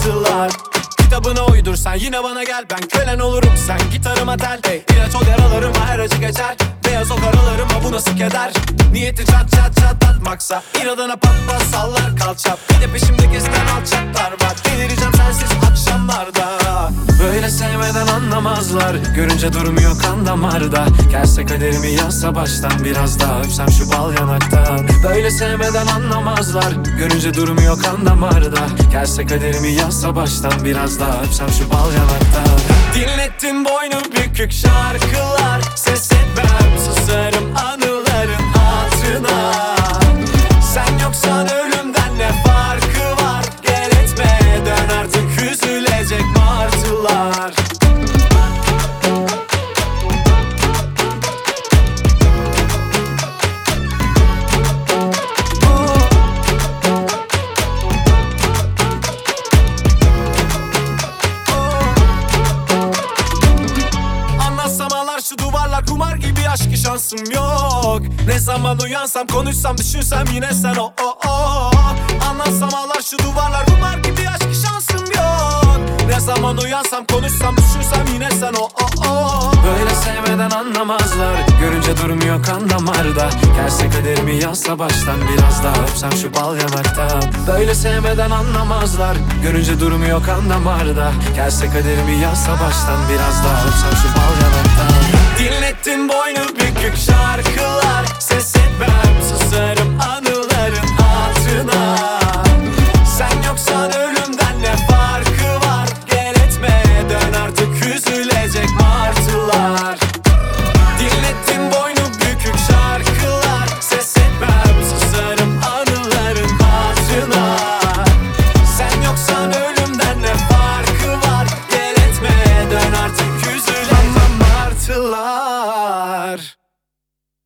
martılar. Kitabına uydur sen yine bana gel, ben kölen olurum sen gitarıma tel. İlaç ol yaralarıma her acı geçer, beyaz o karalarıma bu nasıl keder. Niyeti çat çat çatlatmaksa inadına pat pat sallar kalça. Bir de peşimde gezen alçaklar var, delireceğim sensiz akşamlarda. Böyle sevmeden anlamazlar, görünce durmuyor kan damarda. Gelse kaderimi yazsa baştan, biraz daha öpsem şu bal yanaktan. Böyle sevmeden anlamazlar, görünce durmuyor kan damarda. Gelse kaderimi yazsa baştan, biraz daha öpsem şu bal yanaktan. Dinlettin boynu bükük şarkılar, ses etmem susarım anıların hatırına. Sen yoksan ölümden ne farkı var, gel etme dön artık üzülecek martılar. Şu duvarlar kumar gibi, aşkı şansım yok. Ne zaman uyansam konuşsam düşünsem yine sen o. Anlatsam ağlar şu duvarlar kumar gibi, aşkı şansım yok. Ne zaman uyansam konuşsam düşünsem yine sen o. Böyle sevmeden anlamazlar, görünce durmuyor kan damarda. Gelse kaderimi yazsa baştan, biraz daha öpsem şu bal yanaktan. Böyle sevmeden anlamazlar, görünce durmuyor kan damarda. Gelse kaderimi yazsa baştan, biraz daha öpsem şu bal yanaktan. Dinlettin boynu bükük şarkılar, ses